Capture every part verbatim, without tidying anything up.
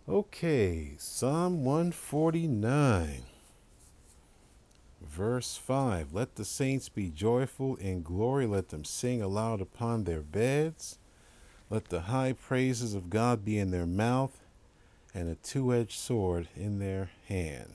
Okay, Psalm one forty-nine, verse five. Let the saints be joyful in glory. Let them sing aloud upon their beds. Let the high praises of God be in their mouth and a two edged sword in their hand.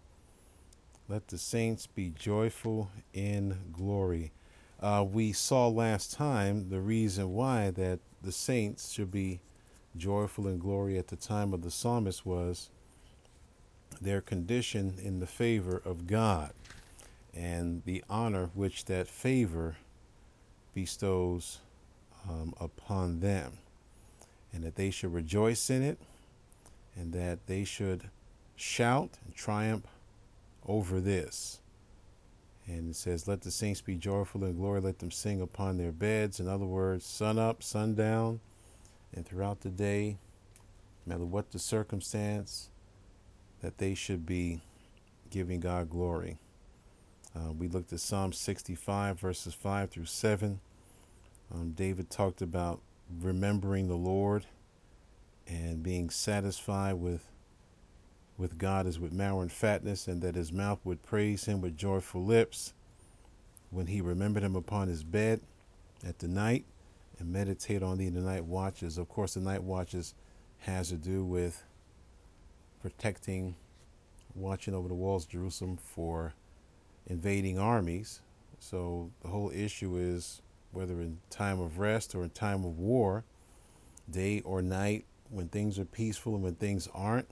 Let the saints be joyful in glory. Uh, we saw last time the reason why that the saints should be joyful in glory at the time of the psalmist was their condition in the favor of God and the honor which that favor bestows um, upon them, and that they should rejoice in it, and that they should shout and triumph over this. And it says, let the saints be joyful in glory, let them sing upon their beds. In other words, sun up, sundown, and throughout the day, no matter what the circumstance, that they should be giving God glory. Uh, we looked at Psalm sixty-five, verses five through seven. Um, David talked about remembering the Lord and being satisfied with with God as with marrow and fatness, and that his mouth would praise him with joyful lips when he remembered him upon his bed at the night and meditate on thee in the night watches. Of course, the night watches has to do with protecting, watching over the walls of Jerusalem for invading armies. So the whole issue is whether in time of rest or in time of war, day or night, when things are peaceful and when things aren't,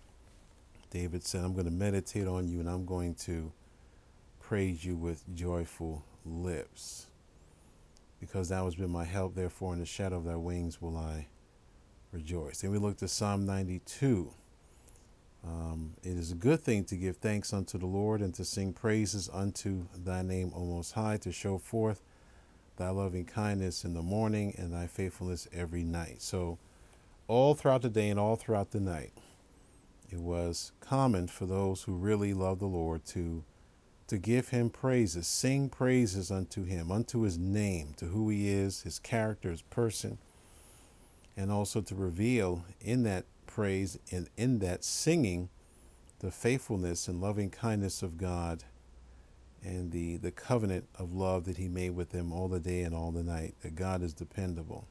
David said, I'm going to meditate on you and I'm going to praise you with joyful lips. Because thou hast been my help, therefore in the shadow of thy wings will I rejoice. Then we looked at Psalm ninety-two. Um, it is a good thing to give thanks unto the Lord and to sing praises unto thy name, O Most High, to show forth thy loving kindness in the morning and thy faithfulness every night. So all throughout the day and all throughout the night, it was common for those who really love the Lord to to give him praises, sing praises unto him, unto his name, to who he is, his character, his person, and also to reveal in that praise and in that singing the faithfulness and loving kindness of God and the, the covenant of love that he made with them all the day and all the night, that God is dependable.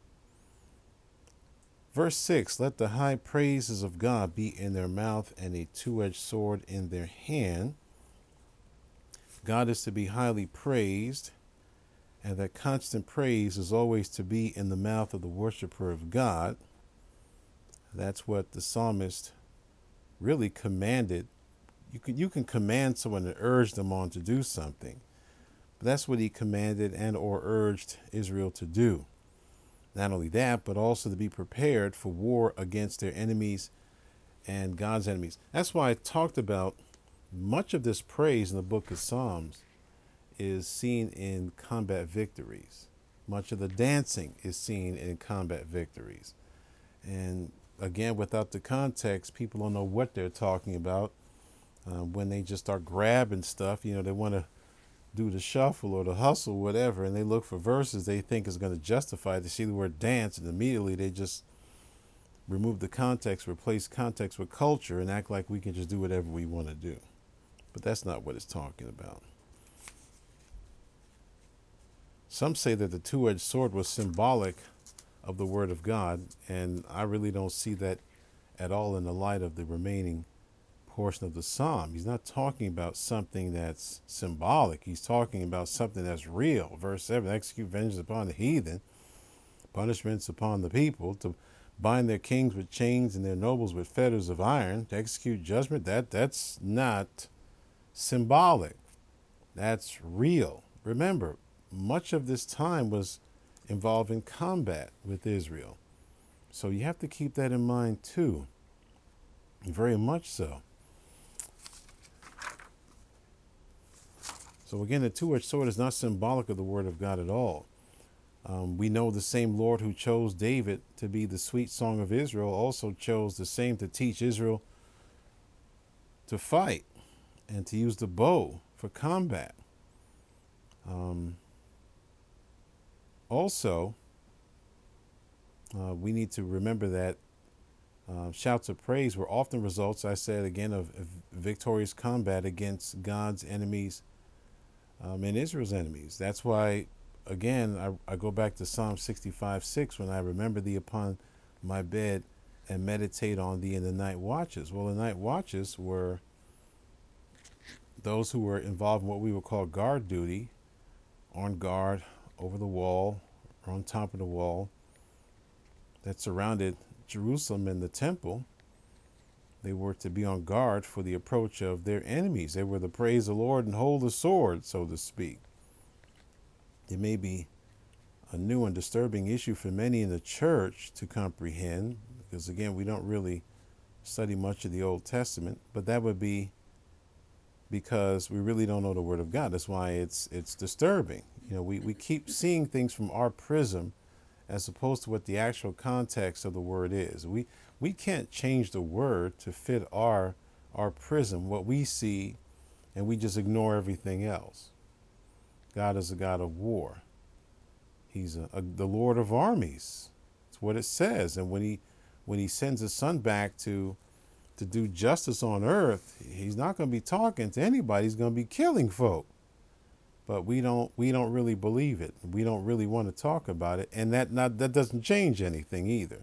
Verse six, let the high praises of God be in their mouth and a two-edged sword in their hand. God is to be highly praised, and that constant praise is always to be in the mouth of the worshiper of God. That's what the psalmist really commanded. You can, you can command someone and urge them on to do something, but that's what he commanded and or urged Israel to do. Not only that, but also to be prepared for war against their enemies and God's enemies. That's why I talked about much of this praise in the book of Psalms is seen in combat victories. Much of the dancing is seen in combat victories. And again, without the context, people don't know what they're talking about. Uh, when they just start grabbing stuff, you know, they want to do the shuffle or the hustle, whatever, and they look for verses they think is going to justify it. They see the word dance, and immediately they just remove the context, replace context with culture, and act like we can just do whatever we want to do. But that's not what it's talking about. Some say that the two-edged sword was symbolic of the word of God, and I really don't see that at all in the light of the remaining portion of the psalm. He's not talking about something that's symbolic. He's talking about something that's real. Verse seven, execute vengeance upon the heathen, punishments upon the people, to bind their kings with chains and their nobles with fetters of iron, to execute judgment. That that's not symbolic. That's real. Remember, much of this time was involved in combat with Israel. So you have to keep that in mind too. Very much so. So again, the two-edged sword is not symbolic of the word of God at all. Um, we know the same Lord who chose David to be the sweet song of Israel also chose the same to teach Israel to fight and to use the bow for combat. Um, also, uh, we need to remember that Um, shouts of praise were often results, I said again, of, of victorious combat against God's enemies um, and Israel's enemies. That's why, again, I, I go back to Psalm sixty-five six, when I remember thee upon my bed and meditate on thee in the night watches. Well, the night watches were those who were involved in what we would call guard duty, on guard over the wall or on top of the wall that surrounded Jerusalem and the temple. They were to be on guard for the approach of their enemies. They were to praise the Lord and hold the sword, so to speak. It may be a new and disturbing issue for many in the church to comprehend, because again, we don't really study much of the Old Testament, but that would be because we really don't know the Word of God. That's why it's it's disturbing. You know, we, we keep seeing things from our prism as opposed to what the actual context of the word is. We we can't change the word to fit our our prism, what we see, and we just ignore everything else. God is a God of war. He's a, a, the Lord of armies. That's what it says. And when he when he sends his son back to to do justice on earth, he's not going to be talking to anybody. He's going to be killing folk. But we don't we don't really believe it. We don't really want to talk about it, and that not that doesn't change anything either.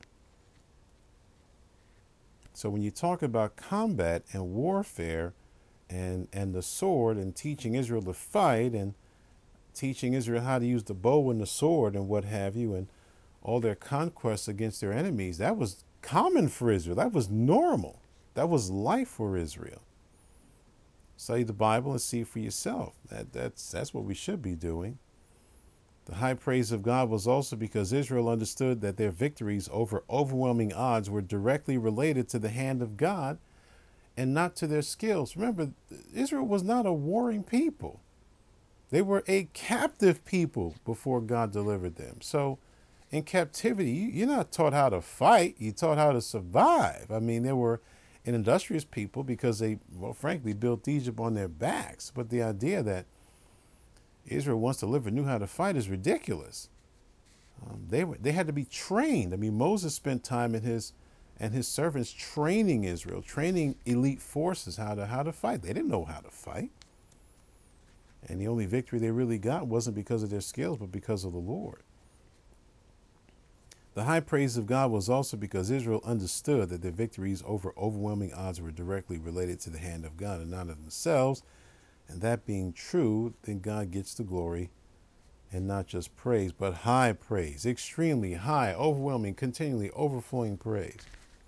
So when you talk about combat and warfare and and the sword and teaching Israel to fight and teaching Israel how to use the bow and the sword and what have you, and all their conquests against their enemies, that was common for Israel. That was normal. That was life for Israel. Study the Bible and see for yourself. That that's that's what we should be doing. The high praise of God was also because Israel understood that their victories over overwhelming odds were directly related to the hand of God and not to their skills. Remember, Israel was not a warring people. They were a captive people before God delivered them. So in captivity, you're not taught how to fight. You're taught how to survive. I mean, there were an industrious people because they, well, frankly, built Egypt on their backs. But the idea that Israel, once delivered, knew how to fight is ridiculous. Um, they were, they had to be trained. I mean, Moses spent time in his and his servants training Israel, training elite forces how to how to fight. They didn't know how to fight. And the only victory they really got wasn't because of their skills, but because of the Lord. The high praise of God was also because Israel understood that their victories over overwhelming odds were directly related to the hand of God and not of themselves. And that being true, then God gets the glory, and not just praise, but high praise, extremely high, overwhelming, continually overflowing praise.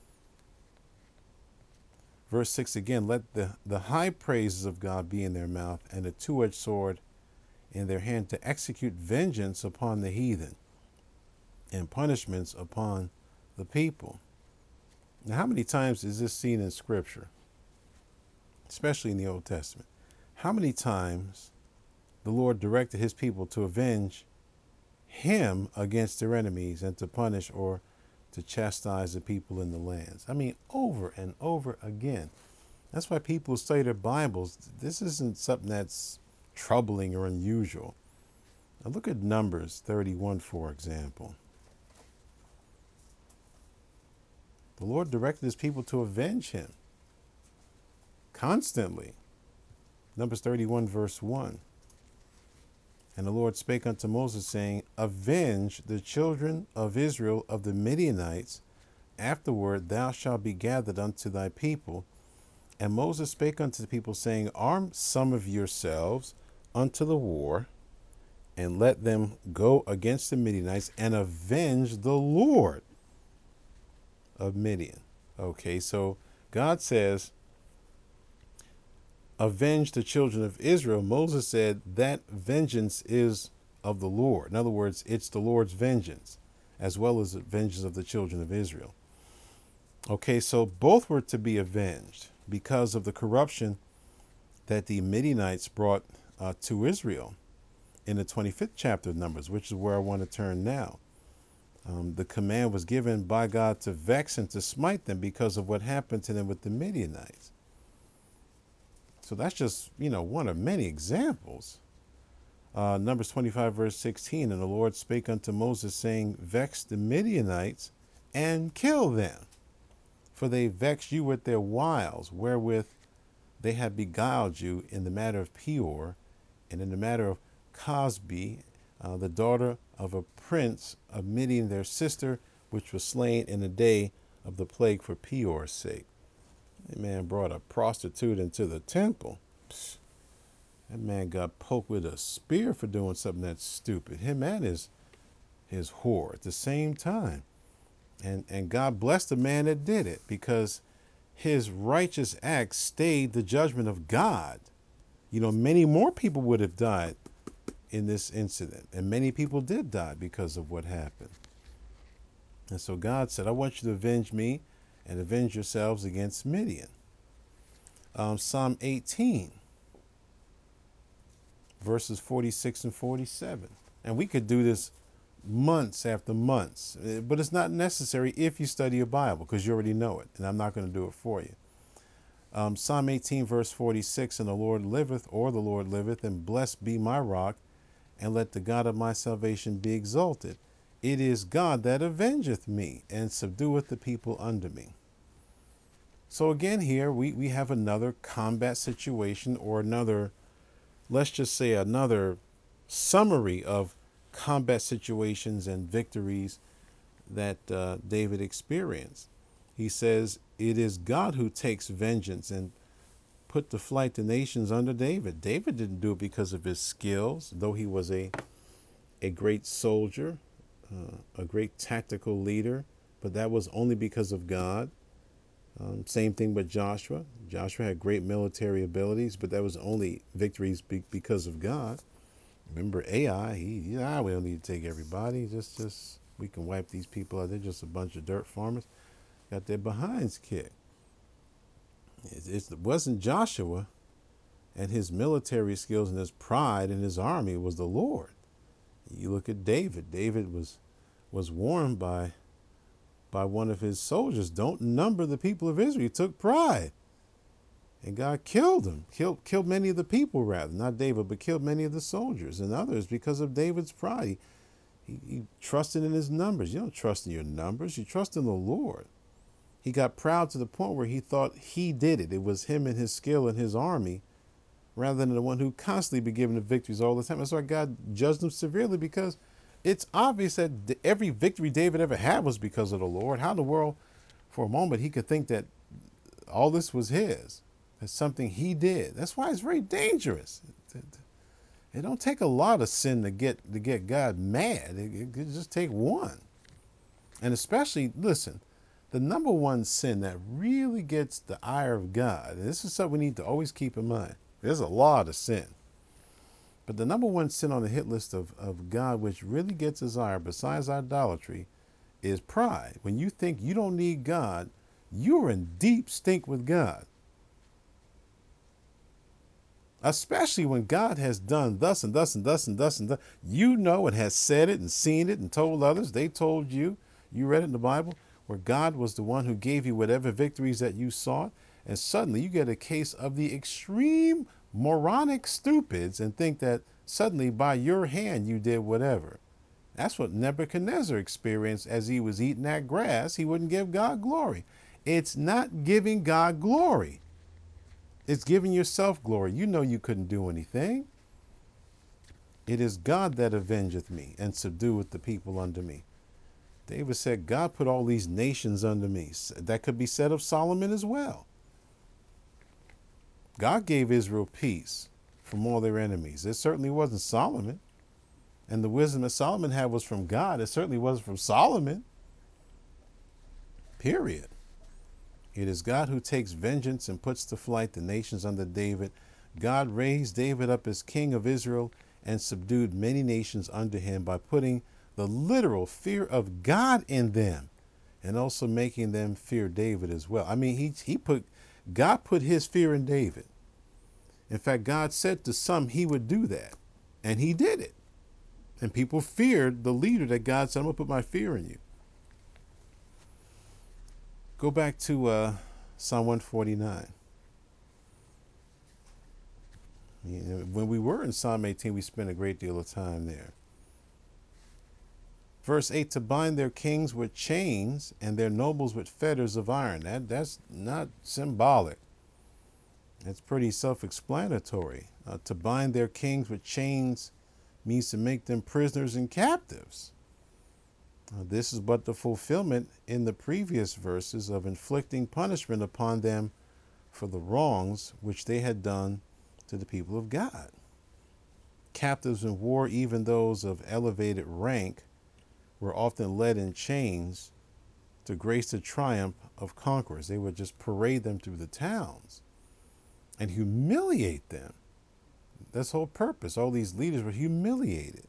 Verse six again, let the, the high praises of God be in their mouth and a two-edged sword in their hand to execute vengeance upon the heathen and punishments upon the people. Now, how many times is this seen in Scripture, especially in the Old Testament? How many times the Lord directed his people to avenge him against their enemies and to punish or to chastise the people in the lands? I mean, over and over again. That's why people who study their Bibles, this isn't something that's troubling or unusual. Now look at Numbers thirty-one, for example. The Lord directed his people to avenge him constantly. Numbers thirty-one, verse one. And the Lord spake unto Moses, saying, avenge the children of Israel of the Midianites. Afterward thou shalt be gathered unto thy people. And Moses spake unto the people, saying, arm some of yourselves unto the war, and let them go against the Midianites and avenge the Lord of Midian. Okay, so God says, avenge the children of Israel. Moses said that vengeance is of the Lord. In other words, it's the Lord's vengeance, as well as the vengeance of the children of Israel. Okay, so both were to be avenged because of the corruption that the Midianites brought uh, to Israel in the twenty-fifth chapter of Numbers, which is where I want to turn now. Um, the command was given by God to vex and to smite them because of what happened to them with the Midianites. So that's just, you know, one of many examples. Uh, Numbers twenty-five, verse sixteen, and the Lord spake unto Moses, saying, vex the Midianites and kill them. For they vex you with their wiles, wherewith they have beguiled you in the matter of Peor, and in the matter of Cosbi, uh, the daughter of a prince of Midian, their sister, which was slain in the day of the plague for Peor's sake. That man brought a prostitute into the temple. Psst. That man got poked with a spear for doing something that's stupid. Him and his his whore at the same time. And and God blessed the man that did it, because his righteous act stayed the judgment of God. You know, many more people would have died in this incident, and many people did die because of what happened. And so God said, I want you to avenge me and avenge yourselves against Midian. Um, Psalm eighteen, verses forty-six and forty-seven. And we could do this months after months, but it's not necessary if you study your Bible, because you already know it, and I'm not going to do it for you. Um, Psalm eighteen, verse forty-six, and the Lord liveth, or the Lord liveth, and blessed be my rock, and let the God of my salvation be exalted. It is God that avengeth me, and subdueth the people under me. So again, here we, we have another combat situation, or another, let's just say another summary of combat situations and victories that uh, David experienced. He says, it is God who takes vengeance and put to flight the nations under David. David didn't do it because of his skills, though he was a, a great soldier, uh, a great tactical leader, but that was only because of God. Um, same thing with Joshua. Joshua had great military abilities, but that was only victories be- because of God. Remember Ai, he, he ah, we don't need to take everybody. Just, just we can wipe these people out. They're just a bunch of dirt farmers. Got their behinds kicked. It, it wasn't Joshua and his military skills and his pride and his army. It was the Lord. You look at David. David was was warned by by one of his soldiers, don't number the people of Israel. He took pride. And God killed him, killed, killed many of the people, rather, not David, but killed many of the soldiers and others because of David's pride. He, he, he trusted in his numbers. You don't trust in your numbers. You trust in the Lord. He got proud to the point where he thought he did it. It was him and his skill and his army, rather than the one who constantly be given the victories all the time. That's why God judged him severely, because it's obvious that every victory David ever had was because of the Lord. How in the world, for a moment, he could think that all this was his? It's something he did. That's why it's very dangerous. It don't take a lot of sin to get to get God mad. It, it could just take one. And especially, listen, the number one sin that really gets the ire of God, and this is something we need to always keep in mind. There's a lot of sin. But the number one sin on the hit list of, of God, which really gets his ire, besides idolatry, is pride. When you think you don't need God, you're in deep stink with God. Especially when God has done thus and thus and thus and thus and thus. You know, and has said it and seen it and told others. They told you. You read it in the Bible, where God was the one who gave you whatever victories that you sought. And suddenly you get a case of the extreme moronic stupids and think that suddenly by your hand you did whatever. That's what Nebuchadnezzar experienced as he was eating that grass. He wouldn't give God glory. It's not giving God glory. It's giving yourself glory. You know you couldn't do anything. It is God that avengeth me and subdueth the people under me. David said, God put all these nations under me. That could be said of Solomon as well. God gave Israel peace from all their enemies. It certainly wasn't Solomon. And the wisdom that Solomon had was from God. It certainly wasn't from Solomon. Period. It is God who takes vengeance and puts to flight the nations under David. God raised David up as king of Israel and subdued many nations under him by putting the literal fear of God in them and also making them fear David as well. I mean, he, he put, God put his fear in David. In fact, God said to some he would do that, and he did it. And people feared the leader that God said, I'm going to put my fear in you. Go back to uh, Psalm one forty-nine. When we were in Psalm eighteen, we spent a great deal of time there. Verse eight, to bind their kings with chains and their nobles with fetters of iron. That, that's not symbolic. It's pretty self-explanatory. Uh, to bind their kings with chains means to make them prisoners and captives. Uh, this is but the fulfillment in the previous verses of inflicting punishment upon them for the wrongs which they had done to the people of God. Captives in war, even those of elevated rank, were often led in chains to grace the triumph of conquerors. They would just parade them through the towns and humiliate them. That's the whole purpose. All these leaders were humiliated.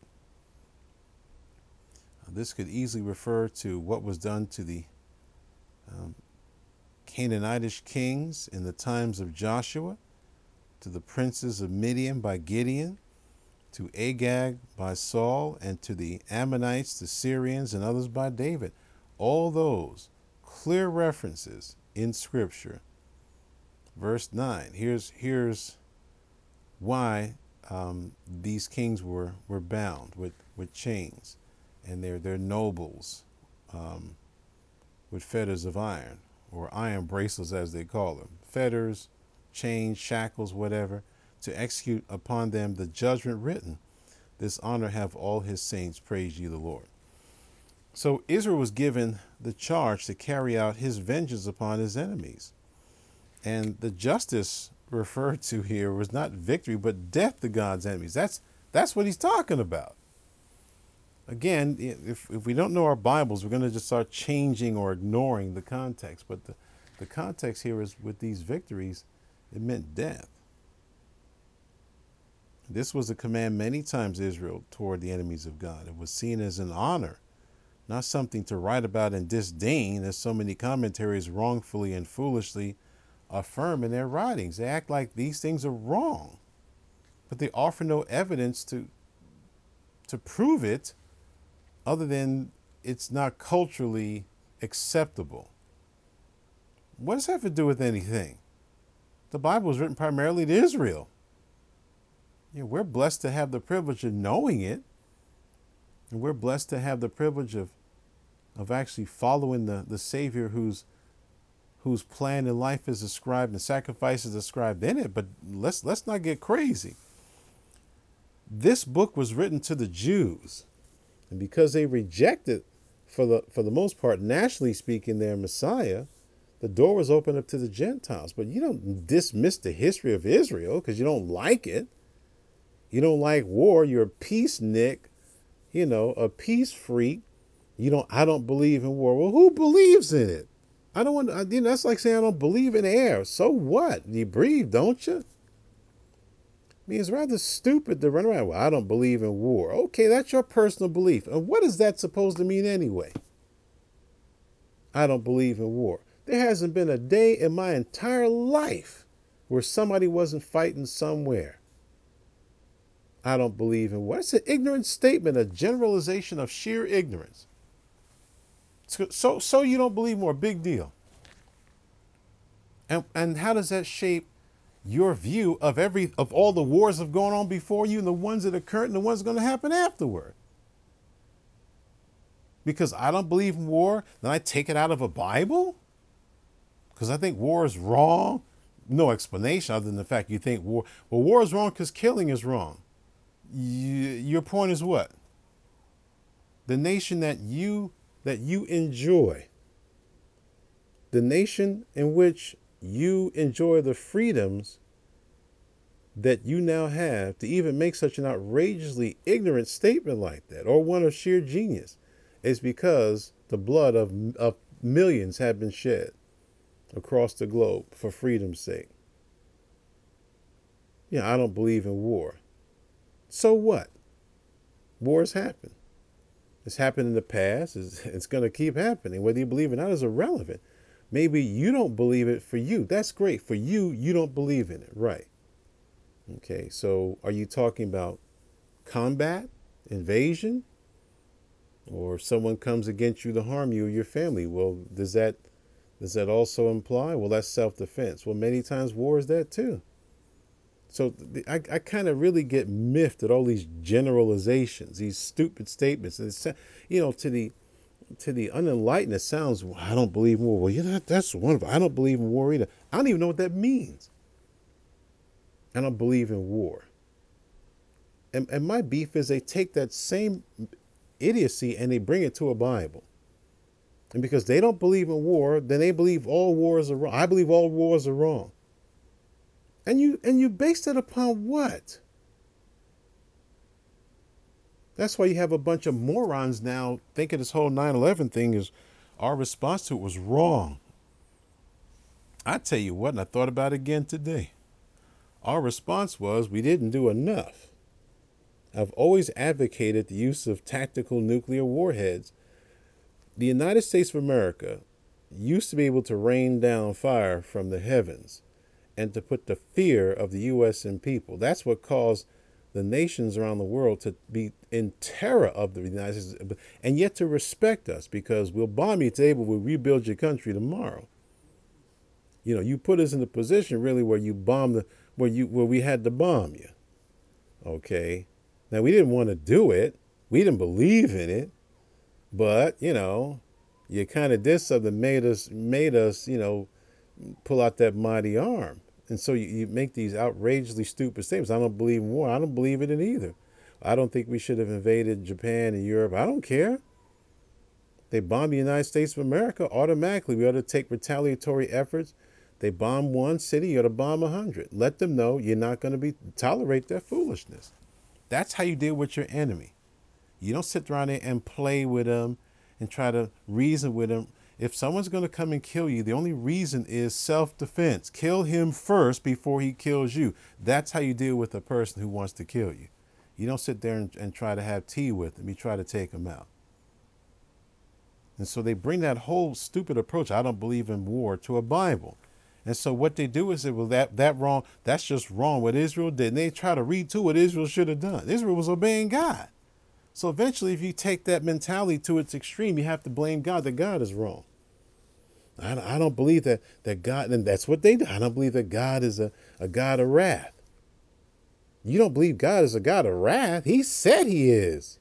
This could easily refer to what was done to the um, Canaanitish kings in the times of Joshua, to the princes of Midian by Gideon, to Agag by Saul, and to the Ammonites, the Syrians, and others by David. All those clear references in Scripture. Verse nine, here's, here's why um, these kings were, were bound with, with chains, and their, their nobles um, with fetters of iron, or iron bracelets as they call them. Fetters, chains, shackles, whatever, to execute upon them the judgment written. This honor have all his saints, praise ye the Lord. So Israel was given the charge to carry out his vengeance upon his enemies. And the justice referred to here was not victory, but death to God's enemies. That's that's what he's talking about. Again, if, if we don't know our Bibles, we're going to just start changing or ignoring the context. But the, the context here is with these victories, it meant death. This was a command many times Israel toward the enemies of God. It was seen as an honor, not something to write about and disdain, as so many commentaries wrongfully and foolishly affirm in their writings. They act like these things are wrong, but they offer no evidence to to prove it other than it's not culturally acceptable. What does that have to do with anything? The Bible was written primarily to Israel. You know, we're blessed to have the privilege of knowing it, and we're blessed to have the privilege of of actually following the, the Savior whose whose plan in life is described and sacrifices described in it. But let's let's not get crazy. This book was written to the Jews, and because they rejected, for the for the most part, nationally speaking, their Messiah, the door was opened up to the Gentiles. But you don't dismiss the history of Israel because you don't like it. You don't like war. You're a peacenik, you know, a peace freak. You don't. I don't believe in war. Well, who believes in it? I don't want. I, you know, that's like saying I don't believe in air. So what? You breathe, don't you? I mean, it's rather stupid to run around. Well, I don't believe in war. Okay, that's your personal belief. And what is that supposed to mean anyway? I don't believe in war. There hasn't been a day in my entire life where somebody wasn't fighting somewhere. I don't believe in war. It's an ignorant statement, a generalization of sheer ignorance. So, so, so you don't believe more, big deal. And and how does that shape your view of every of all the wars that have gone on before you and the ones that are current and the ones that are going to happen afterward? Because I don't believe in war, then I take it out of a Bible? Because I think war is wrong? No explanation other than the fact you think war. Well, war is wrong because killing is wrong. You, your point is what? The nation that you that you enjoy, the nation in which you enjoy the freedoms that you now have to even make such an outrageously ignorant statement like that, or one of sheer genius, is because the blood of, of millions have been shed across the globe for freedom's sake. Yeah, I don't believe in war. So what? Wars happen. It's happened in the past. It's, it's going to keep happening. Whether you believe it or not is irrelevant. Maybe you don't believe it for you. That's great. For you, you don't believe in it. Right. Okay, so are you talking about combat, invasion, or someone comes against you to harm you or your family? Well, does that does that also imply? Well, that's self-defense. Well, many times war is that too. So the, I, I kind of really get miffed at all these generalizations, these stupid statements. And it's, you know, to the to the unenlightened, it sounds, well, I don't believe in war. Well, yeah, that, that's wonderful. I don't believe in war either. I don't even know what that means. I don't believe in war. And, and my beef is they take that same idiocy and they bring it to a Bible. And because they don't believe in war, then they believe all wars are wrong. I believe all wars are wrong. And you and you based it upon what? That's why you have a bunch of morons now thinking this whole nine eleven thing is our response to it was wrong. I tell you what, and I thought about it again today. Our response was we didn't do enough. I've always advocated the use of tactical nuclear warheads. The United States of America used to be able to rain down fire from the heavens and to put the fear of the U S in people. That's what caused the nations around the world to be in terror of the United States, and yet to respect us, because we'll bomb you today, but we'll rebuild your country tomorrow. You know, you put us in a position really where you bomb the where you where we had to bomb you. Okay. Now we didn't want to do it. We didn't believe in it. But, you know, you kind of did something that made us made us, you know, pull out that mighty arm. And so you, you make these outrageously stupid statements. I don't believe in war. I don't believe in it either. I don't think we should have invaded Japan and Europe. I don't care. They bombed the United States of America. Automatically, we ought to take retaliatory efforts. They bomb one city, you ought to bomb a hundred. Let them know you're not going to be tolerate their foolishness. That's how you deal with your enemy. You don't sit around there and play with them and try to reason with them. If someone's going to come and kill you, the only reason is self-defense. Kill him first before he kills you. That's how you deal with a person who wants to kill you. You don't sit there and, and try to have tea with them. You try to take them out. And so they bring that whole stupid approach, I don't believe in war, to a Bible. And so what they do is say, well, that, that wrong, that's just wrong what Israel did. And they try to read to what Israel should have done. Israel was obeying God. So eventually, if you take that mentality to its extreme, you have to blame God, that God is wrong. I, I don't believe that, that God, and that's what they do. I don't believe that God is a, a God of wrath. You don't believe God is a God of wrath? He said he is.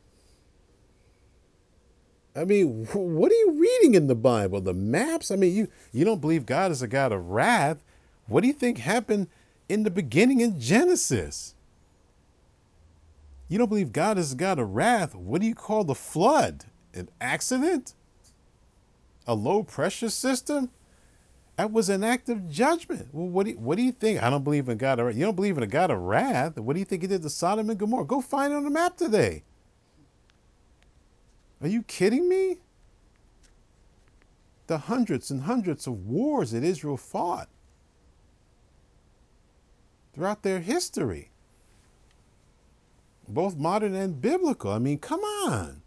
I mean, what are you reading in the Bible? The maps? I mean, you, you don't believe God is a God of wrath? What do you think happened in the beginning in Genesis? You don't believe God is a God of wrath? What do you call the flood? An accident? A low pressure system? That was an act of judgment. Well, what do you, what do you think? I don't believe in God of wrath. You don't believe in a God of wrath? What do you think he did to Sodom and Gomorrah? Go find it on the map today. Are you kidding me? The hundreds and hundreds of wars that Israel fought throughout their history, both modern and biblical. I mean, come on.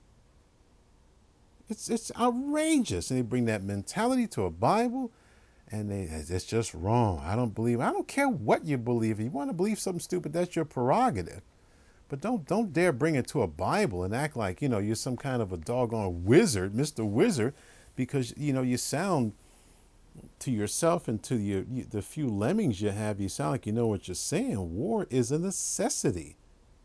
It's it's outrageous. And they bring that mentality to a Bible, and they it's just wrong. I don't believe. I don't care what you believe. If you want to believe something stupid, that's your prerogative. But don't don't dare bring it to a Bible and act like, you know, you're some kind of a doggone wizard, Mister Wizard, because, you know, you sound to yourself and to your the few lemmings you have, you sound like you know what you're saying. War is a necessity.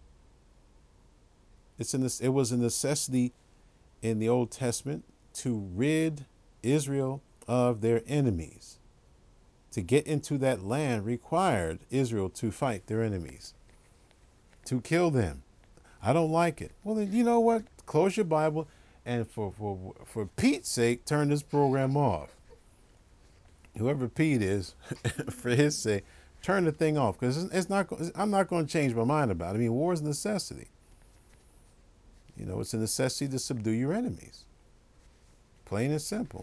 It's in this. It was a necessity in the Old Testament to rid Israel of their enemies. To get into that land required Israel to fight their enemies, to kill them. I don't like it. Well, then, you know what? Close your Bible, and for for for Pete's sake, turn this program off. Whoever Pete is, for his sake, turn the thing off, because it's, it's not. I'm not going to change my mind about it. I mean, war is a necessity. You know, it's a necessity to subdue your enemies. Plain and simple.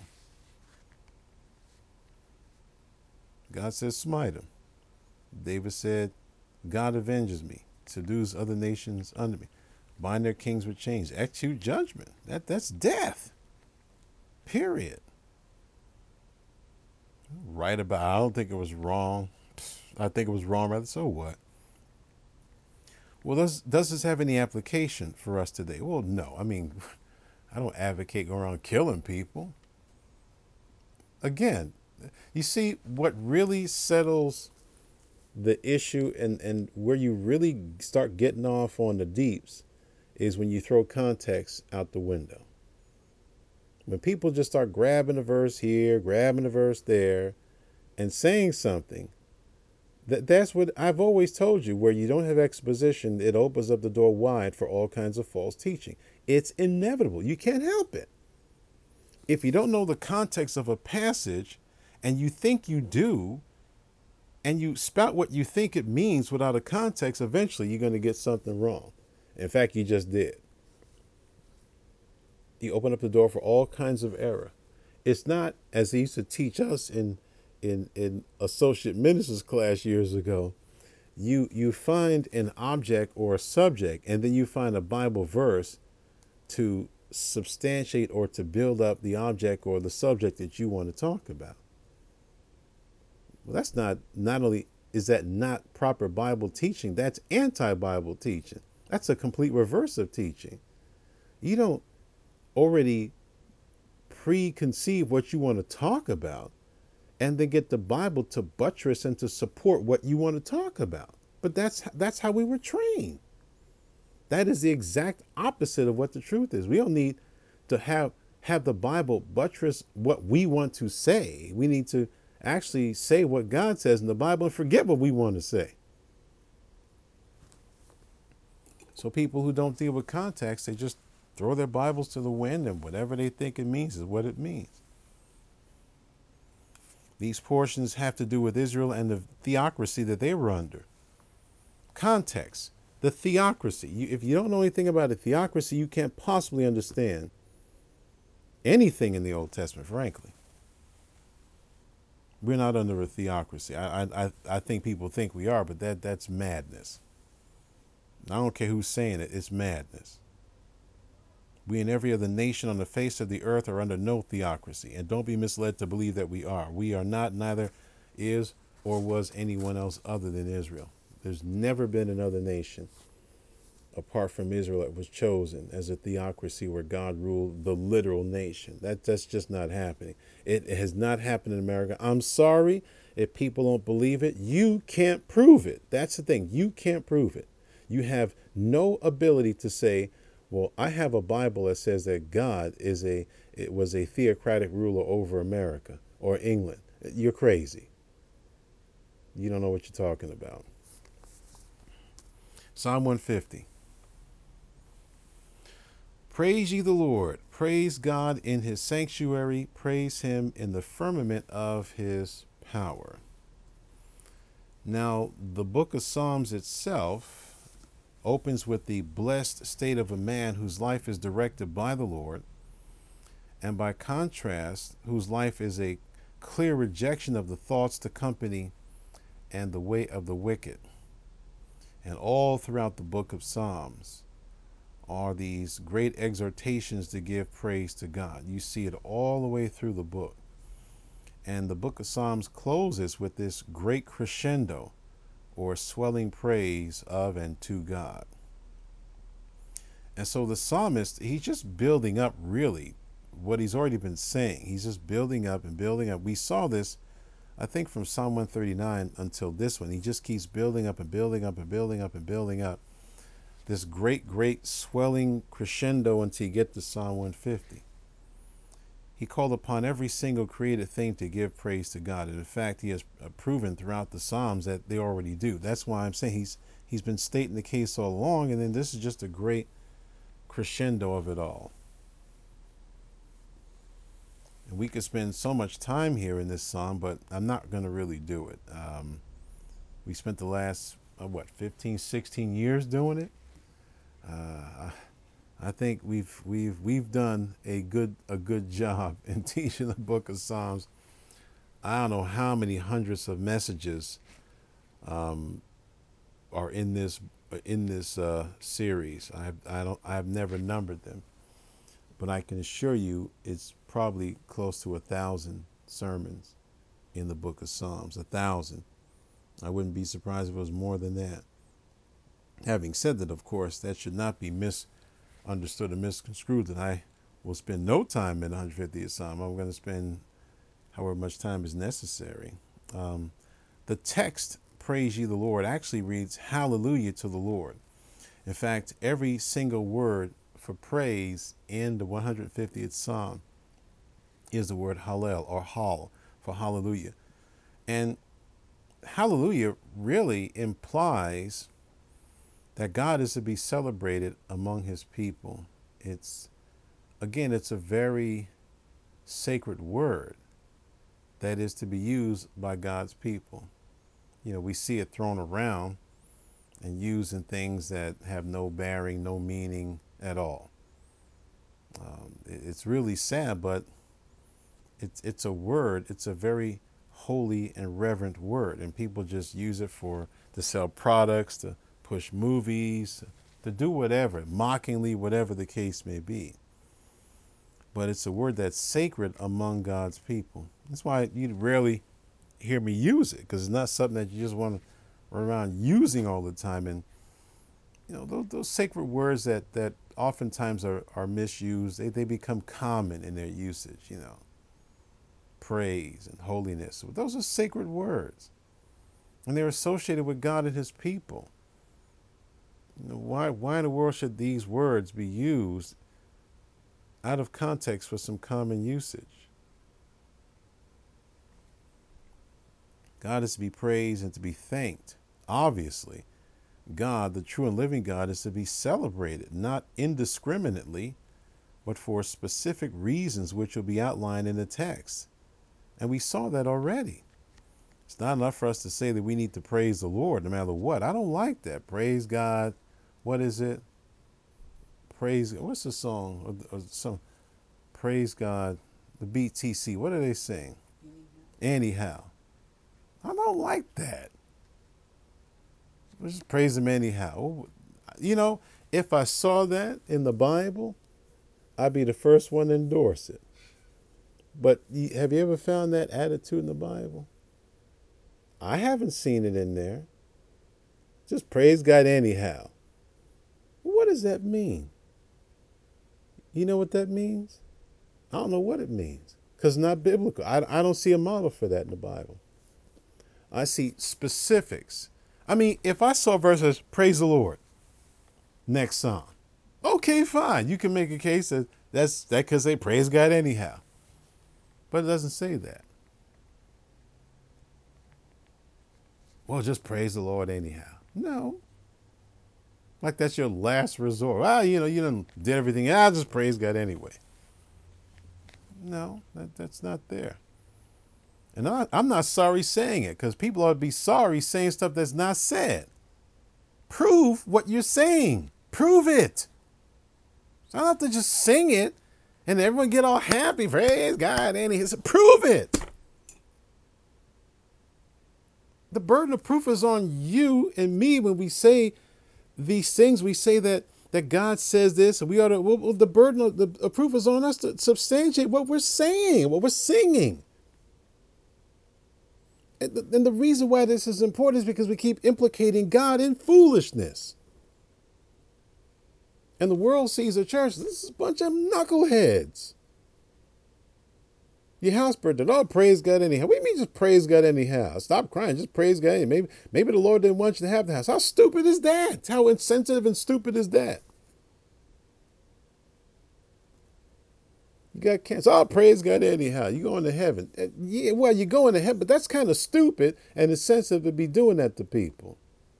God says, smite them. David said, God avenges me, subdues other nations under me, bind their kings with chains, execute judgment. That that's death. Period. Right about. I don't think it was wrong. I think it was wrong, rather. So what? Well, does does this have any application for us today? Well, no. I mean, I don't advocate going around killing people. Again, you see, what really settles the issue and, and where you really start getting off on the deeps is when you throw context out the window. When people just start grabbing a verse here, grabbing a verse there, and saying something, that that's what I've always told you, where you don't have exposition, it opens up the door wide for all kinds of false teaching. It's inevitable. You can't help it. If you don't know the context of a passage and you think you do, and you spout what you think it means without a context, eventually you're going to get something wrong. In fact, you just did. You open up the door for all kinds of error. It's not, as he used to teach us in in in associate ministers class years ago, you you find an object or a subject, and then you find a Bible verse to substantiate or to build up the object or the subject that you want to talk about. Well, that's not, not only is that not proper Bible teaching, that's anti-Bible teaching. That's a complete reverse of teaching. You don't already preconceive what you want to talk about and then get the Bible to buttress and to support what you want to talk about. But that's that's how we were trained. That is the exact opposite of what the truth is. We don't need to have have the Bible buttress what we want to say. We need to actually say what God says in the Bible and forget what we want to say. So people who don't deal with context, they just throw their Bibles to the wind, and whatever they think it means is what it means. These portions have to do with Israel and the theocracy that they were under. Context, the theocracy. You, if you don't know anything about a theocracy, you can't possibly understand anything in the Old Testament, frankly. We're not under a theocracy. I, I, I think people think we are, but that, that's madness. I don't care who's saying it, it's madness. We and every other nation on the face of the earth are under no theocracy. And don't be misled to believe that we are. We are not, neither is or was anyone else other than Israel. There's never been another nation apart from Israel that was chosen as a theocracy where God ruled the literal nation. That, that's just not happening. It, it has not happened in America. I'm sorry if people don't believe it. You can't prove it. That's the thing. You can't prove it. You have no ability to say, well, I have a Bible that says that God is a it was a theocratic ruler over America or England. You're crazy. You don't know what you're talking about. Psalm one fifty. Praise ye the Lord. Praise God in his sanctuary. Praise him in the firmament of his power. Now, the book of Psalms itself opens with the blessed state of a man whose life is directed by the Lord, and by contrast, whose life is a clear rejection of the thoughts, the company, and the way of the wicked. And all throughout the book of Psalms are these great exhortations to give praise to God. You see it all the way through the book. And the book of Psalms closes with this great crescendo or swelling praise of and to God. And so the psalmist, he's just building up really what he's already been saying. He's just building up and building up. We saw this, I think, from Psalm one thirty-nine until this one. He just keeps building up and building up and building up and building up. This great, great swelling crescendo until you get to Psalm one fifty. He called upon every single created thing to give praise to God. And in fact, he has proven throughout the Psalms that they already do. That's why I'm saying he's he's been stating the case all along. And then this is just a great crescendo of it all. And we could spend so much time here in this psalm, but I'm not going to really do it. Um, we spent the last, uh, what, fifteen, sixteen years doing it. Uh, I think we've we've we've done a good a good job in teaching the book of Psalms. I don't know how many hundreds of messages um, are in this in this uh, series. I I don't I've never numbered them, but I can assure you it's probably close to a thousand sermons in the book of Psalms. A thousand. I wouldn't be surprised if it was more than that. Having said that, of course, that should not be misunderstood or misconstrued that I will spend no time in one hundred fiftieth Psalm. I'm going to spend however much time is necessary. Um, the text praise ye the Lord actually reads hallelujah to the Lord. In fact, every single word for praise in the one hundred fiftieth Psalm is the word hallel or hall for hallelujah. And hallelujah really implies that God is to be celebrated among his people. It's, again, it's a very sacred word that is to be used by God's people. You know, we see it thrown around and used in things that have no bearing, no meaning at all. Um, it's really sad, but it's it's a word. It's a very holy and reverent word, and people just use it for to sell products, to push movies, to do whatever, mockingly, whatever the case may be. But it's a word that's sacred among God's people. That's why you rarely hear me use it, because it's not something that you just want to run around using all the time. And you know, those, those sacred words that that oftentimes are, are misused, they, they become common in their usage. You know, praise and holiness, those are sacred words, and they're associated with God and his people. You know, why why in the world should these words be used out of context for some common usage? God is to be praised and to be thanked. Obviously, God, the true and living God, is to be celebrated, not indiscriminately, but for specific reasons which will be outlined in the text. And we saw that already. It's not enough for us to say that we need to praise the Lord no matter what. I don't like that. Praise God. What is it? Praise. What's the song? Or, or some praise God. The B T C. What are they saying? Anyhow. I don't like that. Let's just praise him anyhow. You know, if I saw that in the Bible, I'd be the first one to endorse it. But have you ever found that attitude in the Bible? I haven't seen it in there. Just praise God anyhow. What does that mean? You know what that means? I don't know what it means, because it's not biblical. I, I don't see a model for that in the Bible. I see specifics. I mean, if I saw verses, praise the Lord, next song, okay, fine. You can make a case that that's that because they praise God anyhow. But it doesn't say that. Well, just praise the Lord anyhow. No. Like that's your last resort. Ah, you know, you done did everything. I'll just praise God anyway. No, that, that's not there. And I, I'm not sorry saying it, because people ought to be sorry saying stuff that's not said. Prove what you're saying. Prove it. So I don't have to just sing it and everyone get all happy. Praise God. And he said, prove it. The burden of proof is on you and me when we say these things. We say that that God says this, and we ought to. Well, the burden of the of proof is on us to substantiate what we're saying, what we're singing. And the, and the reason why this is important is because we keep implicating God in foolishness. And the world sees the church, this is a bunch of knuckleheads. Your house burned down. Oh, praise God anyhow. What do you mean just praise God anyhow? Stop crying. Just praise God anyhow. Maybe, maybe the Lord didn't want you to have the house. How stupid is that? How insensitive and stupid is that? You got cancer. Oh, praise God anyhow. You're going to heaven. Yeah, well, you're going to heaven, but that's kind of stupid and insensitive to be doing that to people.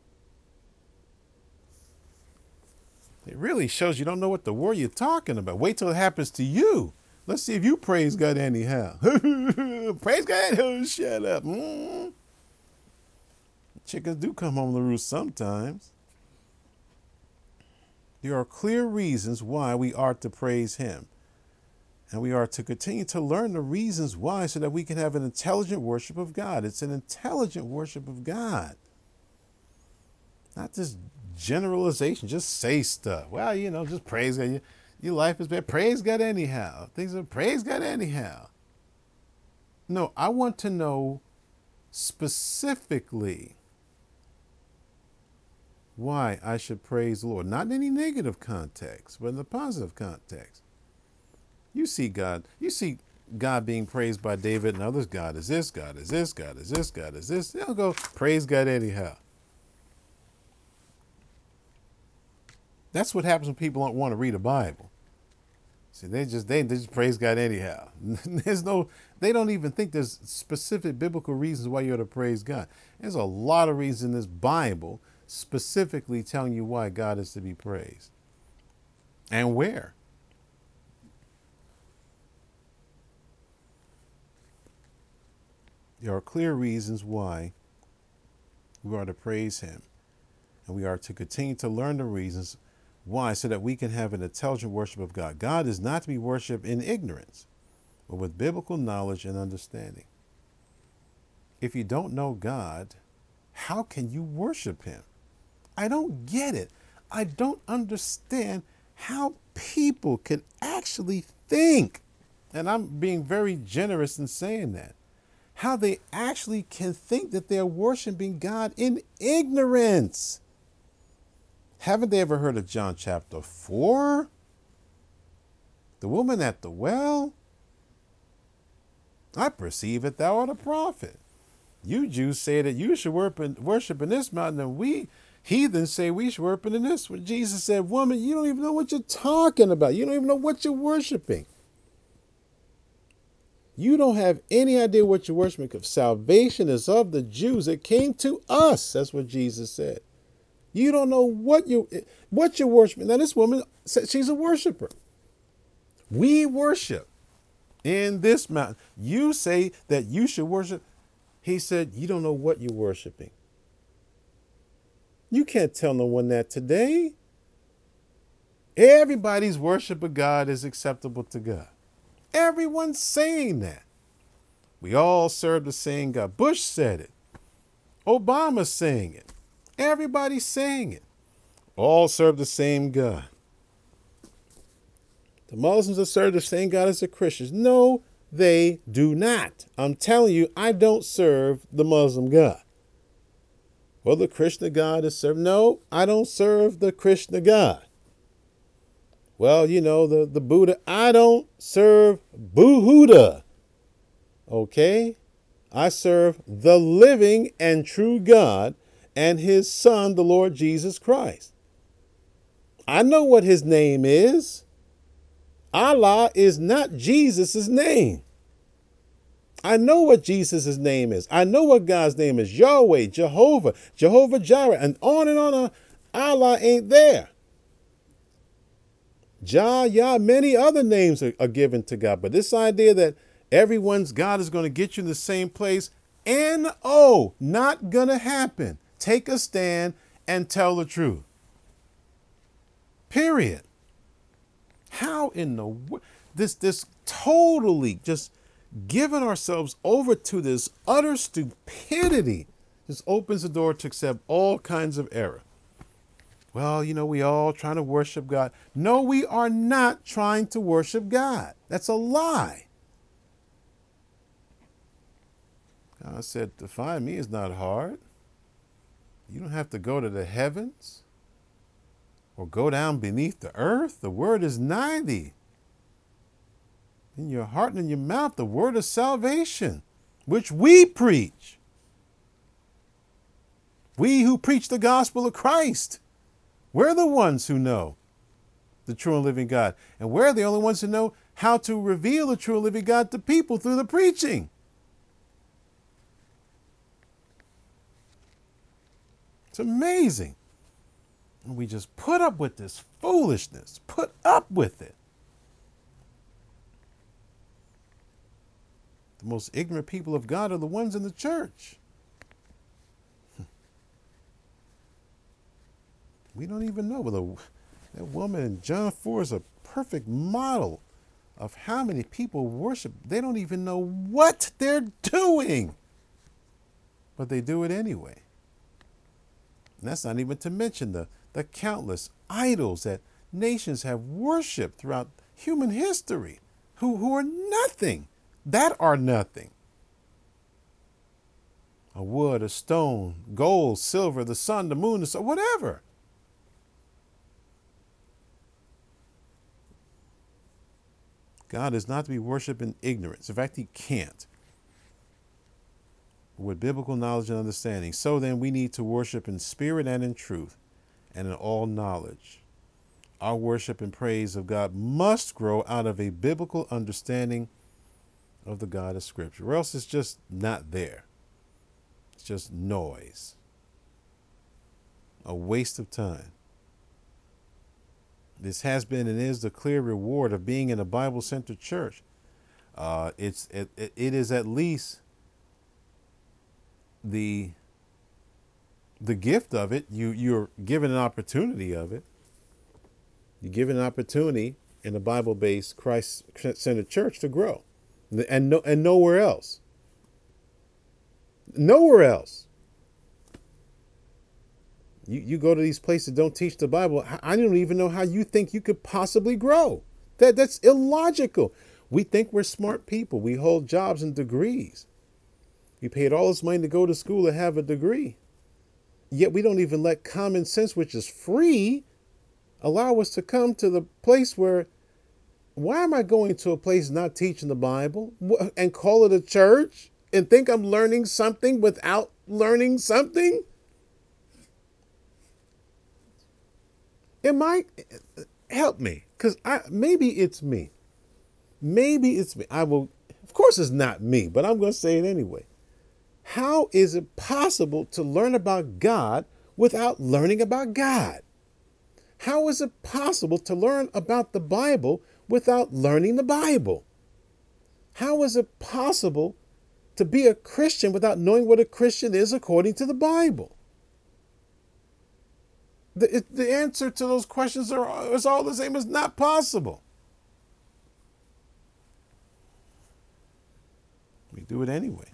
It really shows you don't know what the word you're talking about. Wait till it happens to you. Let's see if you praise God anyhow. Praise God. Oh, shut up. Mm. Chickens do come home to roost sometimes. There are clear reasons why we are to praise him. And we are to continue to learn the reasons why so that we can have an intelligent worship of God. It's an intelligent worship of God. Not just generalization. Just say stuff. Well, you know, just praise God. Your life is bad. Praise God anyhow. Things are praise God anyhow. No, I want to know specifically why I should praise the Lord. Not in any negative context, but in the positive context. You see God. You see God being praised by David and others. God is this, God is this, God is this, God is this. They'll go praise God anyhow. That's what happens when people don't want to read a Bible. See, they just they, they just praise God anyhow. There's no, they don't even think there's specific biblical reasons why you're to praise God. There's a lot of reasons in this Bible specifically telling you why God is to be praised and where. There are clear reasons why we are to praise him, and we are to continue to learn the reasons why, so that we can have an intelligent worship of God. God is not to be worshipped in ignorance, but with biblical knowledge and understanding. If you don't know God, how can you worship him? I don't get it. I don't understand how people can actually think, and I'm being very generous in saying that, how they actually can think that they're worshiping God in ignorance. Haven't they ever heard of John chapter four? The woman at the well? I perceive that thou art a prophet. You Jews say that you should worship in this mountain, and we heathens say we should worship in this. When Jesus said, woman, you don't even know what you're talking about. You don't even know what you're worshiping. You don't have any idea what you're worshiping, because salvation is of the Jews. It came to us. That's what Jesus said. You don't know what you what you're worshiping. Now, this woman said she's a worshiper. We worship in this mountain. You say that you should worship. He said, you don't know what you're worshiping. You can't tell no one that today. Everybody's worship of God is acceptable to God. Everyone's saying that. We all serve the same God. Bush said it. Obama's saying it. Everybody's saying it. All serve the same God. The Muslims are serve the same God as the Christians. No, they do not. I'm telling you, I don't serve the Muslim God. Well, the Krishna God is served. No, I don't serve the Krishna God. Well, you know, the, the Buddha. I don't serve Buddha. Okay? I serve the living and true God and his son, the Lord Jesus Christ. I know what his name is. Allah is not Jesus's name. I know what Jesus' name is. I know what God's name is. Yahweh, Jehovah, Jehovah Jireh, and on and on. Allah ain't there. Jah, Yah, many other names are, are given to God. But this idea that everyone's God is going to get you in the same place, N O, not going to happen. Take a stand and tell the truth. Period. How in the world? This, this totally just giving ourselves over to this utter stupidity just opens the door to accept all kinds of error. Well, you know, we all trying to worship God. No, we are not trying to worship God. That's a lie. God said, to find me is not hard. You don't have to go to the heavens or go down beneath the earth. The word is nigh thee, in your heart and in your mouth, the word of salvation, which we preach. We who preach the gospel of Christ. We're the ones who know the true and living God. And we're the only ones who know how to reveal the true and living God to people through the preaching. It's amazing. And we just put up with this foolishness. Put up with it. The most ignorant people of God are the ones in the church. We don't even know. Well, that woman in John four is a perfect model of how many people worship. They don't even know what they're doing, but they do it anyway. And that's not even to mention the, the countless idols that nations have worshipped throughout human history, who, who are nothing, that are nothing. A wood, a stone, gold, silver, the sun, the moon, the sun, whatever. God is not to be worshipped in ignorance. In fact, he can't. With biblical knowledge and understanding. So then we need to worship in spirit and in truth and in all knowledge. Our worship and praise of God must grow out of a biblical understanding of the God of Scripture, or else it's just not there. It's just noise, a waste of time. This has been and is the clear reward of being in a Bible-centered church. Uh, it's it, it is at least the the gift of it. You you're given an opportunity of it. You're given an opportunity in a Bible-based, Christ-centered church to grow, and no and nowhere else. Nowhere else. You you go to these places that don't teach the Bible. I don't even know how you think you could possibly grow. That that's illogical. We think we're smart people. We hold jobs and degrees. We paid all this money to go to school and have a degree. Yet we don't even let common sense, which is free, allow us to come to the place where, why am I going to a place not teaching the Bible and call it a church and think I'm learning something without learning something? Am I, help me, because I maybe it's me. Maybe it's me. I will, of course it's not me, but I'm going to say it anyway. How is it possible to learn about God without learning about God? How is it possible to learn about the Bible without learning the Bible? How is it possible to be a Christian without knowing what a Christian is according to the Bible? The, the answer to those questions are is all the same. It's not possible. We do it anyway.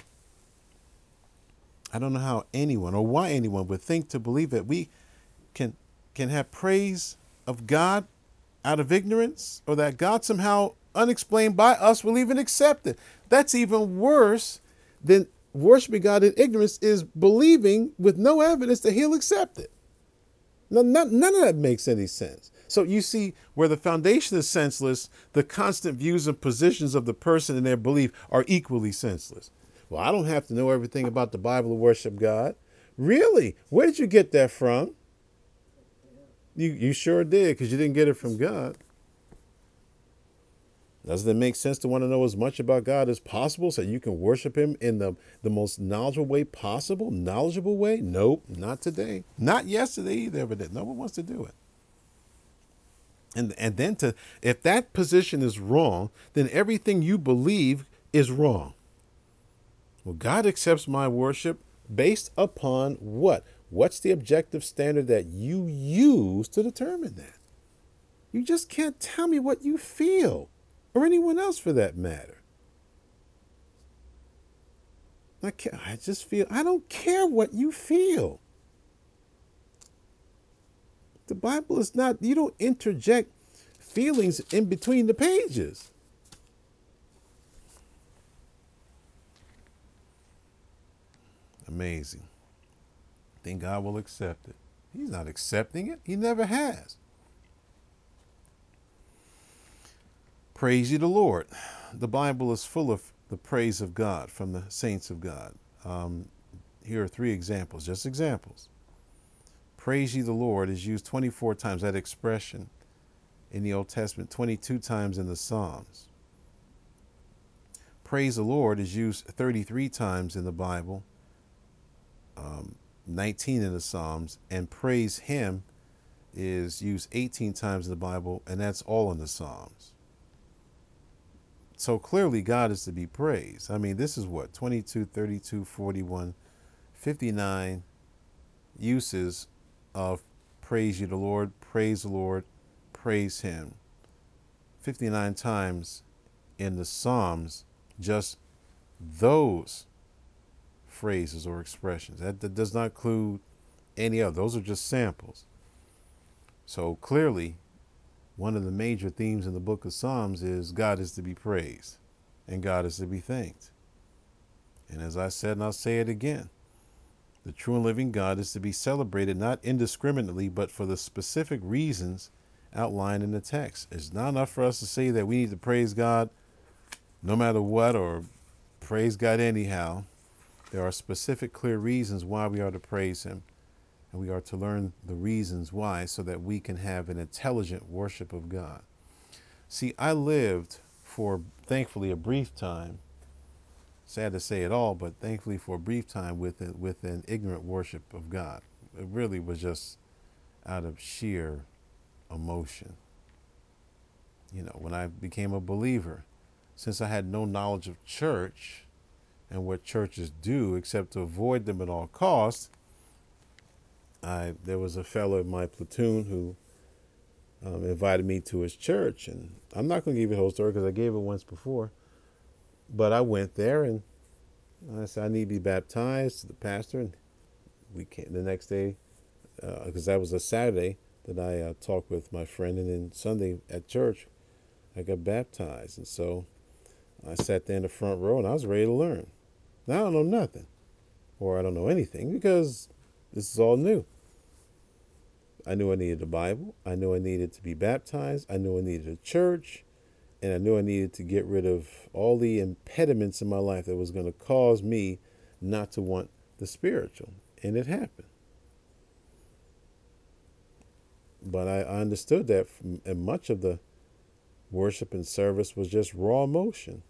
I don't know how anyone or why anyone would think to believe that we can can have praise of God out of ignorance, or that God somehow unexplained by us will even accept it. That's even worse than worshiping God in ignorance, is believing with no evidence that he'll accept it. No, none, none of that makes any sense. So you see, where the foundation is senseless, the constant views and positions of the person and their belief are equally senseless. Well, I don't have to know everything about the Bible to worship God. Really? Where did you get that from? You you sure did, because you didn't get it from God. Doesn't it make sense to want to know as much about God as possible so you can worship him in the, the most knowledgeable way possible? Knowledgeable way? Nope, not today. Not yesterday either, but no one wants to do it. And and then to if that position is wrong, then everything you believe is wrong. Well, God accepts my worship based upon what? What's the objective standard that you use to determine that? You just can't tell me what you feel, or anyone else for that matter. I can't, I just feel, I don't care what you feel. The Bible is not, you don't interject feelings in between the pages. Amazing. Think God will accept it. He's not accepting it. He never has. Praise ye the Lord. The Bible is full of the praise of God from the saints of God. Um, here are three examples, just examples. Praise ye the Lord is used twenty-four times, that expression in the Old Testament, twenty-two times in the Psalms. Praise the Lord is used thirty-three times in the Bible, um, nineteen in the Psalms, and praise him is used eighteen times in the Bible, and that's all in the Psalms. So clearly God is to be praised. I mean, this is what, twenty-two, thirty-two, forty-one, fifty-nine uses of praise ye the Lord, praise the Lord, praise him. fifty-nine times in the Psalms, just those phrases or expressions. That, that does not include any other. Those are just samples. So clearly, one of the major themes in the book of Psalms is God is to be praised and God is to be thanked. And as I said, and I'll say it again, the true and living God is to be celebrated not indiscriminately, but for the specific reasons outlined in the text. It's not enough for us to say that we need to praise God no matter what, or praise God anyhow. There are specific, clear reasons why we are to praise him, and we are to learn the reasons why so that we can have an intelligent worship of God. See, I lived for, thankfully, a brief time, sad to say it all, but thankfully for a brief time with, it, with an ignorant worship of God. It really was just out of sheer emotion. You know, when I became a believer, since I had no knowledge of church and what churches do except to avoid them at all costs, I there was a fellow in my platoon who um, invited me to his church, and I'm not going to give you the whole story because I gave it once before, but I went there and I said I need to be baptized to the pastor, and we came the next day because uh, that was a Saturday that I uh, talked with my friend, and then Sunday at church I got baptized, and so I sat there in the front row and I was ready to learn. Now I don't know nothing, or I don't know anything because this is all new. I knew I needed the Bible. I knew I needed to be baptized. I knew I needed a church. And I knew I needed to get rid of all the impediments in my life that was going to cause me not to want the spiritual. And it happened. But I, I understood that from, and much of the worship and service was just raw emotion.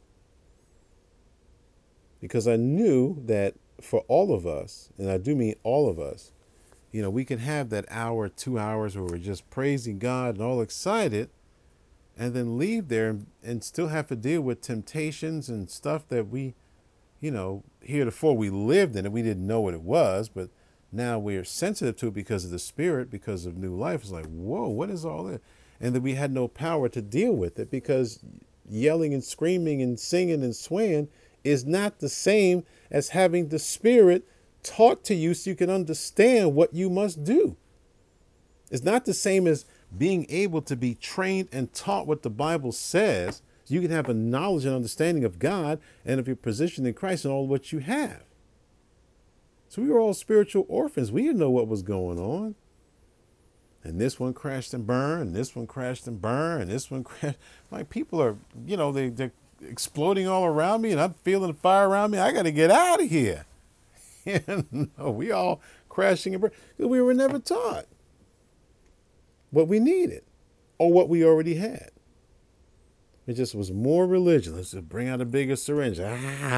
Because I knew that for all of us, and I do mean all of us, you know, we can have that hour, two hours where we're just praising God and all excited, and then leave there and, and still have to deal with temptations and stuff that we, you know, heretofore we lived in it. We didn't know what it was, but now we're sensitive to it because of the Spirit, because of new life. It's like, whoa, what is all this? And that we had no power to deal with it because yelling and screaming and singing and swaying is not the same as having the Spirit taught to you so you can understand what you must do. It's not the same as being able to be trained and taught what the Bible says so you can have a knowledge and understanding of God and of your position in Christ and all what you have. So we were all spiritual orphans. We didn't know what was going on. And this one crashed and burned, and this one crashed and burned, and this one crashed. Like, people are, you know, they, they're exploding all around me, and I'm feeling the fire around me. I got to get out of here. And no, we all crashing and burning because we were never taught what we needed or what we already had. It just was more religion. Let's just bring out a bigger syringe. You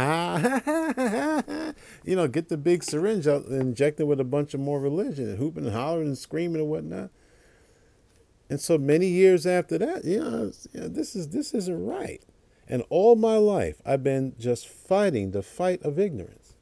know, get the big syringe out and inject it with a bunch of more religion and hooping and hollering and screaming and whatnot. And so many years after that, you know, you know, this is this isn't right. And all my life, I've been just fighting the fight of ignorance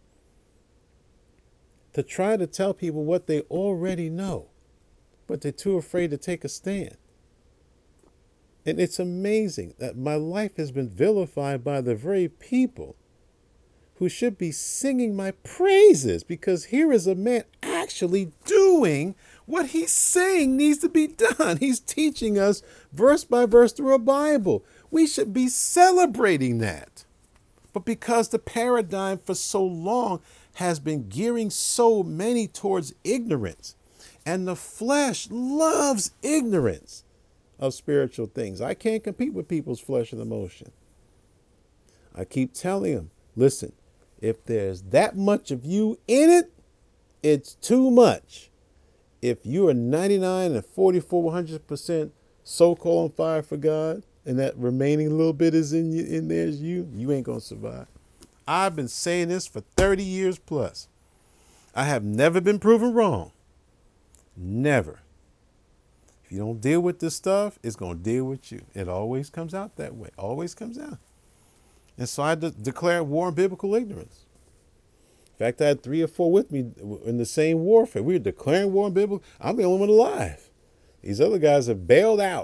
to try to tell people what they already know, but they're too afraid to take a stand. And it's amazing that my life has been vilified by the very people who should be singing my praises, because here is a man actually doing what he's saying needs to be done. He's teaching us verse by verse through a Bible. We should be celebrating that. But because the paradigm for so long has been gearing so many towards ignorance, and the flesh loves ignorance of spiritual things. I can't compete with people's flesh and emotion. I keep telling them, listen, if there's that much of you in it, it's too much. If you are ninety-nine and forty-four, one hundred percent so-called on fire for God, and that remaining little bit is in you, in there is you, you ain't going to survive. I've been saying this for thirty years plus. I have never been proven wrong. Never. If you don't deal with this stuff, it's going to deal with you. It always comes out that way. Always comes out. And so I de- declared war on biblical ignorance. In fact, I had three or four with me in the same warfare. We were declaring war on biblical. I'm the only one alive. These other guys have bailed out.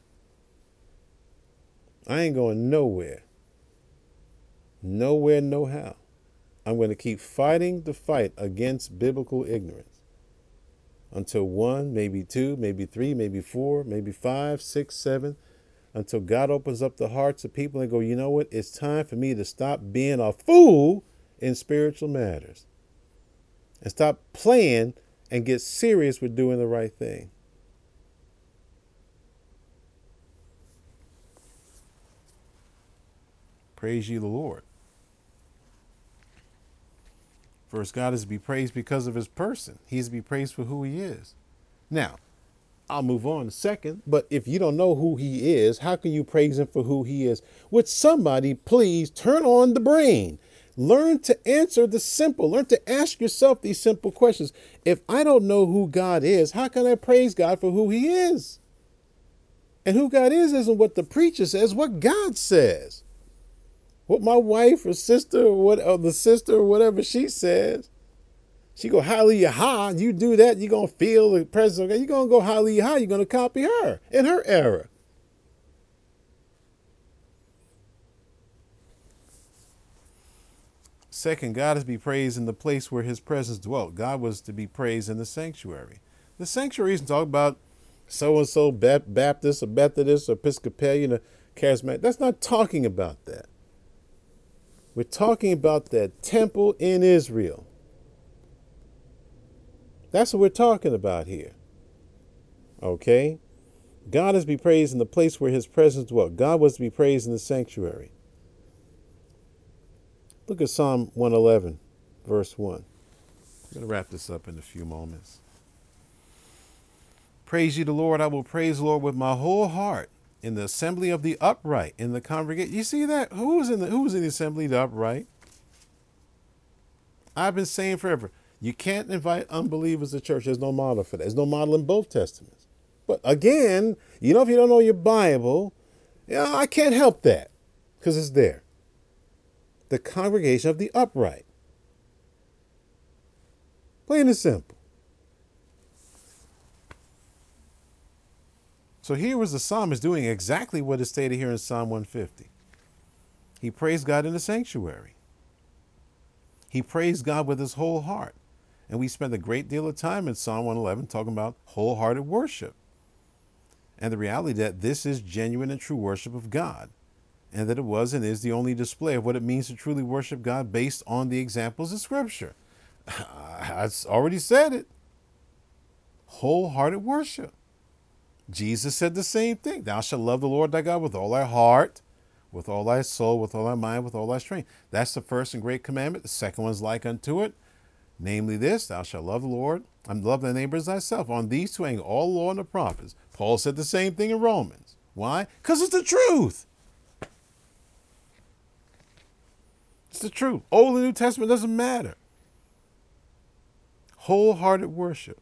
I ain't going nowhere. Nowhere, no how. I'm going to keep fighting the fight against biblical ignorance until one, maybe two, maybe three, maybe four, maybe five, six, seven, until God opens up the hearts of people and go, you know what? It's time for me to stop being a fool in spiritual matters and stop playing and get serious with doing the right thing. Praise ye the Lord. First, God is to be praised because of his person. He's to be praised for who he is. Now, I'll move on in a second, but if you don't know who he is, how can you praise him for who he is? Would somebody please turn on the brain? Learn to answer the simple. Learn to ask yourself these simple questions. If I don't know who God is, how can I praise God for who he is? And who God is isn't what the preacher says, what God says. What my wife or sister or what or the sister or whatever she says. She go hallelujah ha. You do that, you're gonna feel the presence of God. You're gonna go hallelujah ha. You're gonna copy her in her era. Second, God is to be praised in the place where his presence dwelt. God was to be praised in the sanctuary. The sanctuary isn't talking about so-and-so Baptist or Methodist or Episcopalian or Charismatic. That's not talking about that. We're talking about that temple in Israel. That's what we're talking about here. Okay? God is to be praised in the place where his presence dwelt. God was to be praised in the sanctuary. Look at Psalm one eleven, verse one. I'm going to wrap this up in a few moments. Praise ye the Lord. I will praise the Lord with my whole heart in the assembly of the upright, in the congregation. You see that? Who was in the, who was in the assembly of the upright? I've been saying forever, you can't invite unbelievers to church. There's no model for that. There's no model in both testaments. But again, you know, if you don't know your Bible, yeah, I can't help that because it's there. The congregation of the upright. Plain and simple. So here was the psalmist doing exactly what is stated here in Psalm one fifty. He praised God in the sanctuary. He praised God with his whole heart. And we spent a great deal of time in Psalm one eleven talking about wholehearted worship. And the reality that this is genuine and true worship of God. And that it was and is the only display of what it means to truly worship God based on the examples of Scripture. I already said it. Wholehearted worship. Jesus said the same thing. Thou shalt love the Lord thy God with all thy heart, with all thy soul, with all thy mind, with all thy strength. That's the first and great commandment. The second one is like unto it. Namely this, thou shalt love the Lord and love thy neighbor as thyself. On these two hang all the law and the prophets. Paul said the same thing in Romans. Why? Because it's the truth. It's the truth. Old and New Testament doesn't matter. Wholehearted worship.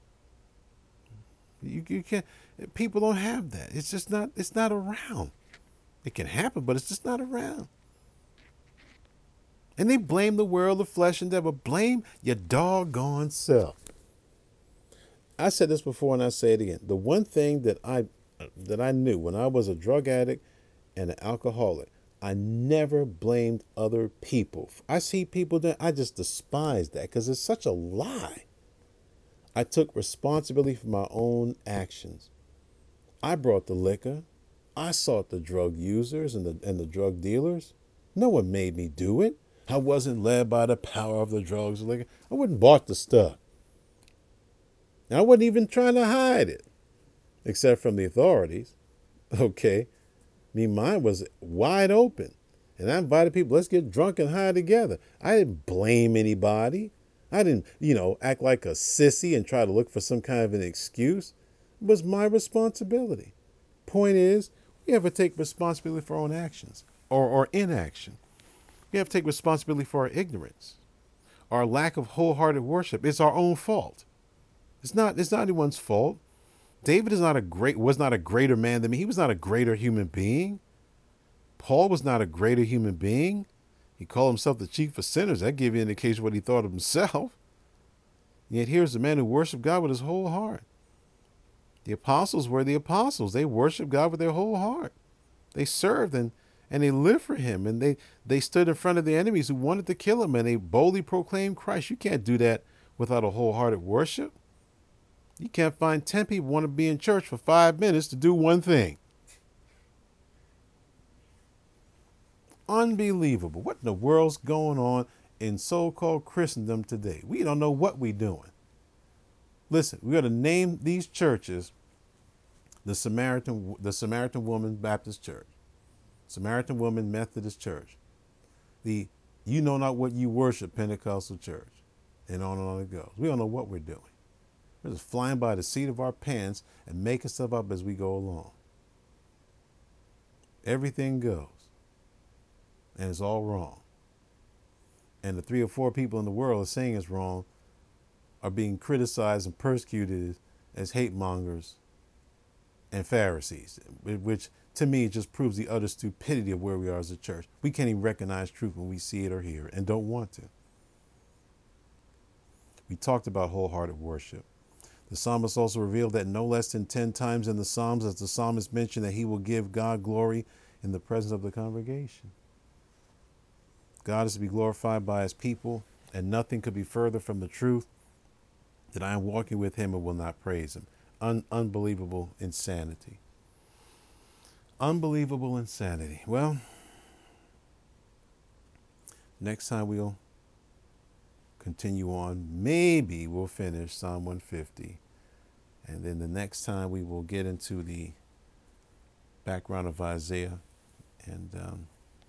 You, you can't, people don't have that. It's just not, it's not around. It can happen, but it's just not around. And they blame the world, the flesh, and devil. Blame your doggone self. I said this before and I say it again. The one thing that I that I knew when I was a drug addict and an alcoholic, I never blamed other people. I see people that I just despise that because it's such a lie. I took responsibility for my own actions. I brought the liquor. I sought the drug users and the and the drug dealers. No one made me do it. I wasn't led by the power of the drugs or liquor. I wouldn't bought the stuff. And I wasn't even trying to hide it, except from the authorities. Okay. I mean, mine was wide open. And I invited people, let's get drunk and high together. I didn't blame anybody. I didn't, you know, act like a sissy and try to look for some kind of an excuse. It was my responsibility. Point is, we have to take responsibility for our own actions or, or inaction. We have to take responsibility for our ignorance, our lack of wholehearted worship. It's our own fault. It's not, it's not anyone's fault. David is not a great, was not a greater man than me. He was not a greater human being. Paul was not a greater human being. He called himself the chief of sinners. That gave you an indication of what he thought of himself. Yet here's a man who worshiped God with his whole heart. The apostles were the apostles. They worshiped God with their whole heart. They served and, and they lived for him. And they, they stood in front of the enemies who wanted to kill him. And they boldly proclaimed Christ. You can't do that without a wholehearted worship. You can't find ten people who want to be in church for five minutes to do one thing. Unbelievable. What in the world's going on in so-called Christendom today? We don't know what we're doing. Listen, we got to name these churches the Samaritan, the Samaritan Woman Baptist Church. Samaritan woman, Methodist Church. The you know not what you worship, Pentecostal Church. And on and on it goes. We don't know what we're doing. We're just flying by the seat of our pants and making stuff up as we go along. Everything goes. And it's all wrong. And the three or four people in the world are saying it's wrong are being criticized and persecuted as hate mongers and Pharisees, which to me just proves the utter stupidity of where we are as a church. We can't even recognize truth when we see it or hear it and don't want to. We talked about wholehearted worship. The psalmist also revealed that no less than ten times in the Psalms as the psalmist mentioned that he will give God glory in the presence of the congregation. God is to be glorified by his people, and nothing could be further from the truth that I am walking with him and will not praise him. Un- unbelievable insanity. Unbelievable insanity. Well, next time we'll continue on. Maybe we'll finish Psalm one fifty. And then the next time we will get into the background of Isaiah and um,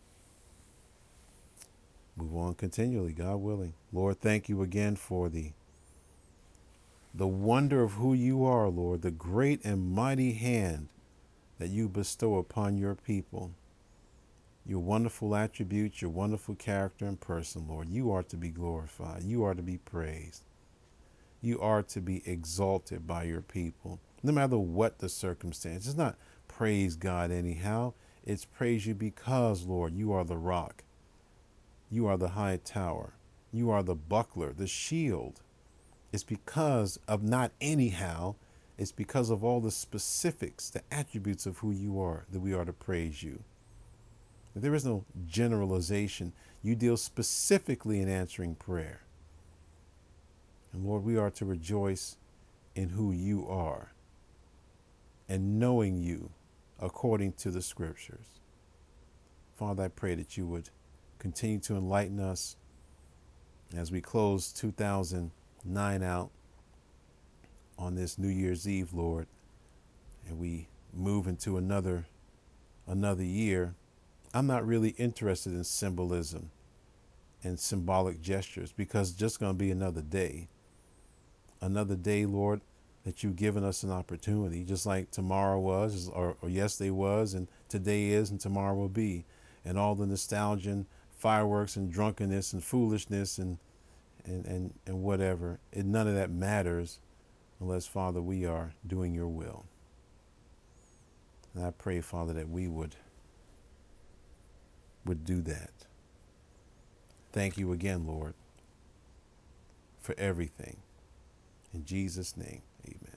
move on continually, God willing. Lord, thank you again for the the wonder of who you are, Lord, the great and mighty hand that you bestow upon your people. Your wonderful attributes, your wonderful character and person, Lord. You are to be glorified. You are to be praised. You are to be exalted by your people, no matter what the circumstance. It's not praise God anyhow. It's praise you because, Lord, you are the rock. You are the high tower. You are the buckler, the shield. It's because of not anyhow. It's because of all the specifics, the attributes of who you are, that we are to praise you. There is no generalization. You deal specifically in answering prayer. And Lord, we are to rejoice in who you are and knowing you according to the scriptures. Father, I pray that you would continue to enlighten us as we close two thousand nine out on this New Year's Eve, Lord, and we move into another another year. I'm not really interested in symbolism and symbolic gestures because it's just going to be another day. Another day, Lord, that you've given us an opportunity, just like tomorrow was, or, or yesterday was, and today is, and tomorrow will be. And all the nostalgia and fireworks and drunkenness and foolishness and and, and, and whatever, it, none of that matters unless, Father, we are doing your will. And I pray, Father, that we would would do that. Thank you again, Lord, for everything. In Jesus' name, amen.